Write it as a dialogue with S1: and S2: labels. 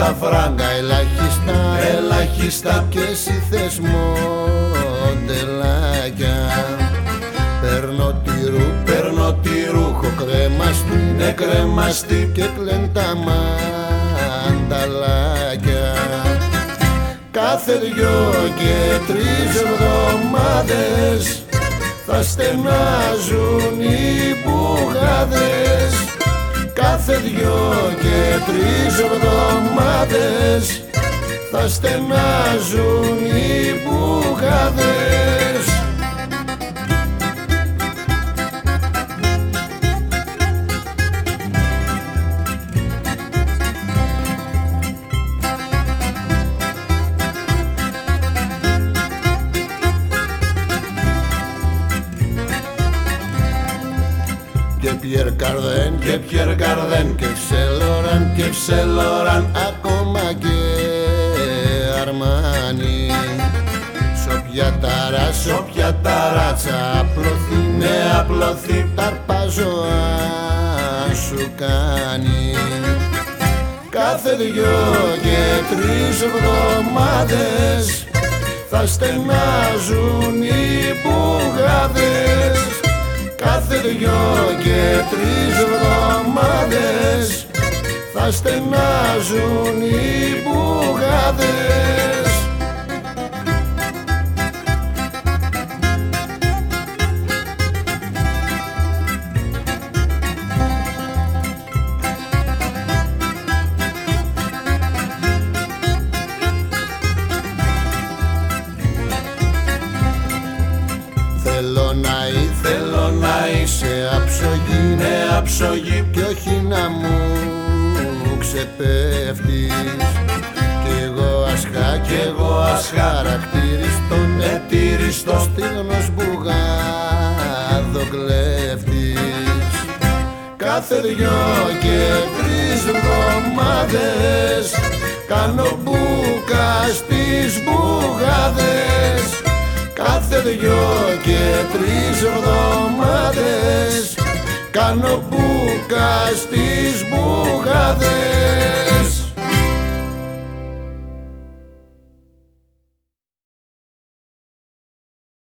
S1: τα φράγκα ελάχιστα
S2: και εσύ θες μοντελάκια. Παίρνω τη ρούχο κρεμαστή και κλαίν τα μανταλάκια. Κάθε 2 και 3 εβδομάδες θα στενάζουν οι μπουγάδες. Κάθε 2 και 3 εβδομάδες θα στενάζουν οι μπουγάδες. Και Πιέρ Καρδέν και Ψελόραν ακόμα και Αρμάνι. Σ' όποια ταράτσα απλωθεί ταρπάζωα σου κάνει. Κάθε 2 και 3 εβδομάδες θα στενάζουν οι μπουγάδες. Κάθε 2 και 3 εβδομάδες θα στενάζουν οι μπουγάδες. Θέλω να είσαι αψογή κι όχι να μου ξεπέφτεις. Κι εγώ ασχαρακτηριστός στίγνος μπουγάδο-κλέφτης. Κάθε 2 και 3 εβδομάδες κάνω μπουκα στις μπουγάδες. Κάθε 2 και 3 εβδομάδες κάνω μπουκα στις μπουγάδες.